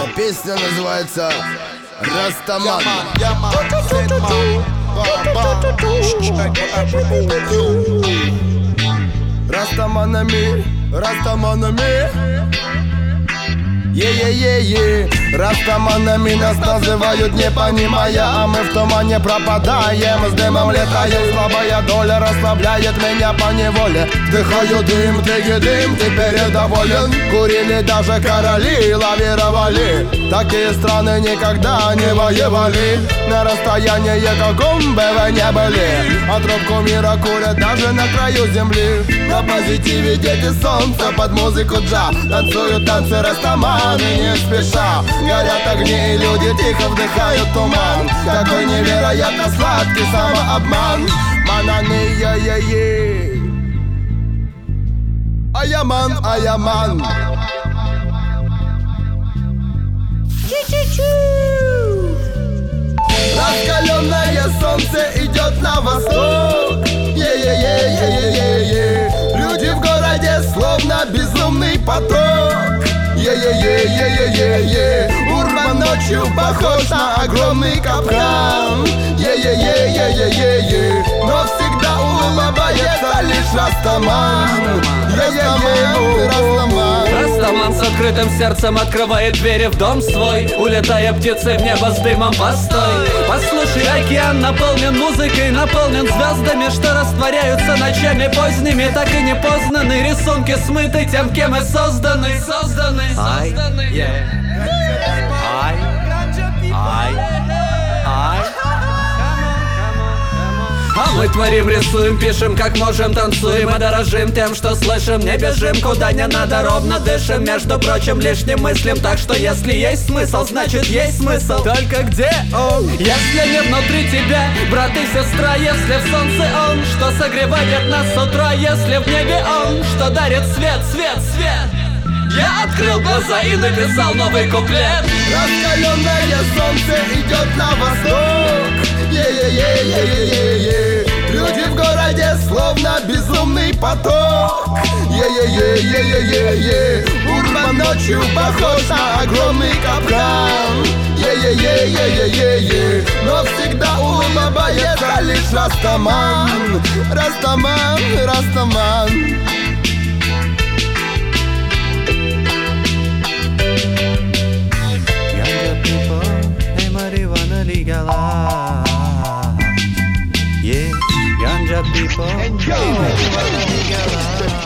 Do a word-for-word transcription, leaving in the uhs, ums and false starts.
Эта песня называется «Растаман». Растаманами, растаманами. Е-е-е-е, растаманами нас называют, не понимая, а мы в тумане пропадаем. С дымом летаем, слабая доля расслабляет меня по неволе. Вдыхаю дым, ты дым, теперь доволен. Курили даже короли, лавировали. Такие страны никогда не воевали. На расстоянии каком бы вы не были, а трубку мира курят даже на краю земли. На позитиве дети солнца под музыку джа танцуют танцы растаман. Не спеша горят огни, и люди тихо вдыхают туман. Какой невероятно сладкий самообман. Мананы, я-я-е. Аяман, аяман. Раскаленное солнце идет на восток. Е-е-е-е-е-е. Люди в городе словно безумный поток. Е-е-е-е-е-е-е. Урбан ночью похож на огромный капкан. Е-е-е-е-е-е-е. Но всегда улыбается лишь Растаман. Е-е-е, Растаман. Растаман с открытым сердцем открывает двери в дом свой, улетая птицей в небо с дымом постой. Послушай, океан наполнен музыкой, наполнен звездами, что растворяются ночами поздними. Так и не познаны рисунки, смыты тем, кем и созданы. Созданы, созданы. Ай, ай, ай, ай. А мы творим, рисуем, пишем, как можем, танцуем и дорожим тем, что слышим. Не бежим, куда не надо, ровно дышим. Между прочим, лишним мыслим, так что если есть смысл, значит есть смысл. Только где он? Если не внутри тебя, брат и сестра. Если в солнце он, что согревает нас с утра. Если в небе он, что дарит свет, свет, свет. Я открыл глаза и написал новый куплет. Раскаленное солнце идет на восток. Е-е-е-е-е-е. Люди в городе словно безумный поток. Е-е-е-е-е-е-е. Урбан ночью похож на огромный капкан. Е-е-е-е-е-е-е. Но всегда улыбается лишь Растаман. Растаман, Растаман.